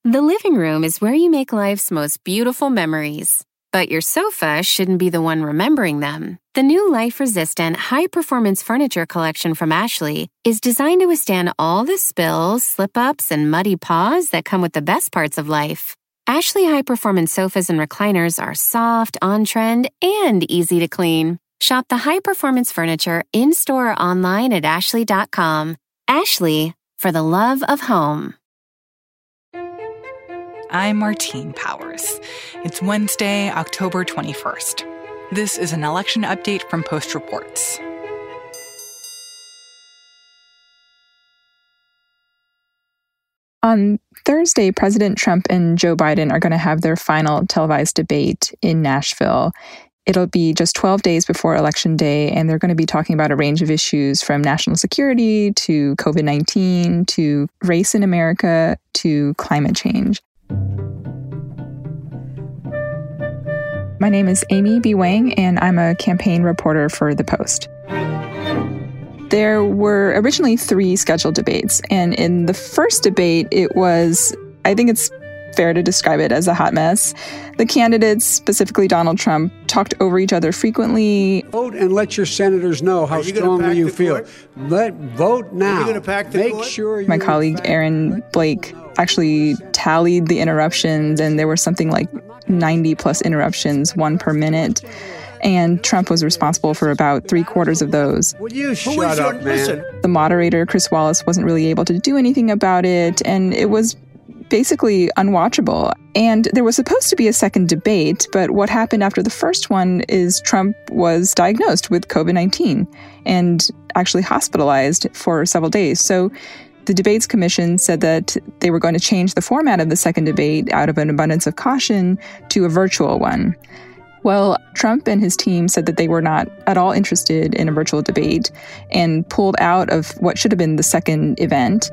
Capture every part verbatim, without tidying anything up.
The living room is where you make life's most beautiful memories. But your sofa shouldn't be the one remembering them. The new life-resistant, high-performance furniture collection from Ashley is designed to withstand all the spills, slip-ups, and muddy paws that come with the best parts of life. Ashley high-performance sofas and recliners are soft, on-trend, and easy to clean. Shop the high-performance furniture in-store or online at ashley dot com. Ashley, for the love of home. I'm Martine Powers. It's Wednesday, October twenty-first. This is an election update from Post Reports. On Thursday, President Trump and Joe Biden are going to have their final televised debate in Nashville. It'll be just twelve days before Election Day, and they're going to be talking about a range of issues from national security to covid nineteen to race in America to climate change. My name is Amy B. Wang, and I'm a campaign reporter for The Post. There were originally three scheduled debates, and in the first debate, it was, I think it's fair to describe it as a hot mess. The candidates, specifically Donald Trump, talked over each other frequently. Vote and let your senators know how you strongly you feel. Court? Let vote now. Are you going to pack the Make court? Sure you My colleague Aaron Blake actually tallied the interruptions, and there were something like ninety plus interruptions, one per minute. And Trump was responsible for about three quarters of those. Will you shut up, man? Listen. The moderator, Chris Wallace, wasn't really able to do anything about it, and it was basically unwatchable. And there was supposed to be a second debate, but what happened after the first one is Trump was diagnosed with covid nineteen and actually hospitalized for several days. So the Debates Commission said that they were going to change the format of the second debate out of an abundance of caution to a virtual one. Well, Trump and his team said that they were not at all interested in a virtual debate and pulled out of what should have been the second event.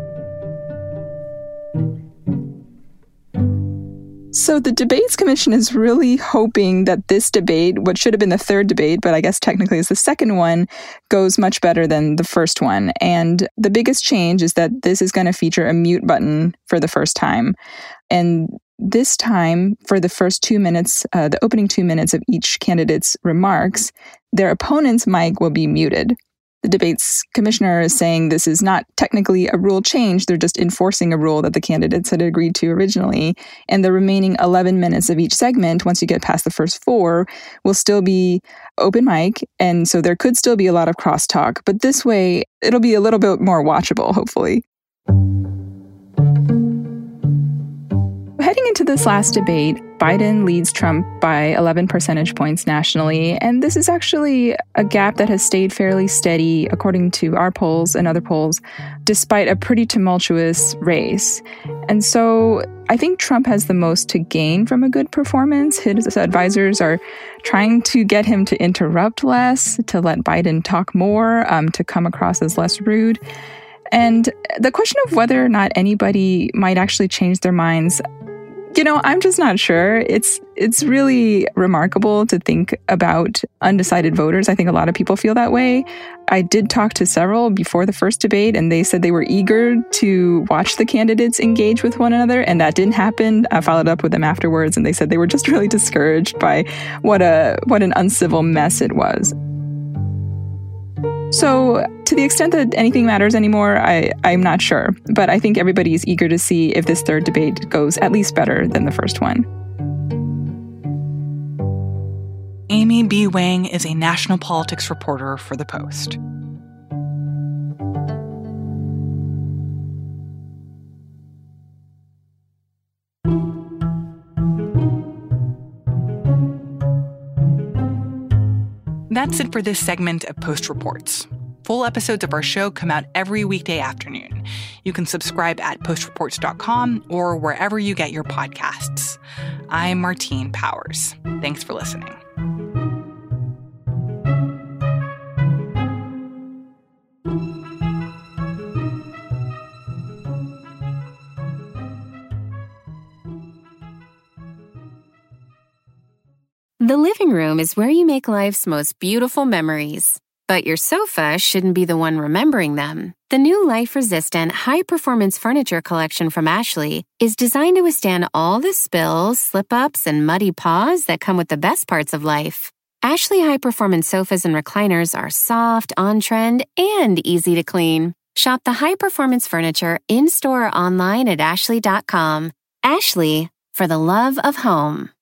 So the Debates Commission is really hoping that this debate, what should have been the third debate, but I guess technically is the second one, goes much better than the first one. And the biggest change is that this is going to feature a mute button for the first time. And this time, for the first two minutes, uh, the opening two minutes of each candidate's remarks, their opponent's mic will be muted. The debates commissioner is saying this is not technically a rule change. They're just enforcing a rule that the candidates had agreed to originally. And the remaining eleven minutes of each segment, once you get past the first four, will still be open mic. And so there could still be a lot of crosstalk. But this way, it'll be a little bit more watchable, hopefully. Heading into this last debate, Biden leads Trump by eleven percentage points nationally, and this is actually a gap that has stayed fairly steady, according to our polls and other polls, despite a pretty tumultuous race. And so I think Trump has the most to gain from a good performance. His advisors are trying to get him to interrupt less, to let Biden talk more, um, to come across as less rude. And the question of whether or not anybody might actually change their minds, you know, I'm just not sure. It's it's really remarkable to think about undecided voters. I think a lot of people feel that way. I did talk to several before the first debate, and they said they were eager to watch the candidates engage with one another, and that didn't happen. I followed up with them afterwards, and they said they were just really discouraged by what a what an uncivil mess it was. So to the extent that anything matters anymore, I, I'm not sure. But I think everybody is eager to see if this third debate goes at least better than the first one. Amy B. Wang is a national politics reporter for The Post. That's it for this segment of Post Reports. Full episodes of our show come out every weekday afternoon. You can subscribe at post reports dot com or wherever you get your podcasts. I'm Martine Powers. Thanks for listening. The living room is where you make life's most beautiful memories. but your sofa shouldn't be the one remembering them. The new life-resistant, high-performance furniture collection from Ashley is designed to withstand all the spills, slip-ups, and muddy paws that come with the best parts of life. Ashley high-performance sofas and recliners are soft, on-trend, and easy to clean. Shop the high-performance furniture in-store or online at ashley dot com. Ashley, for the love of home.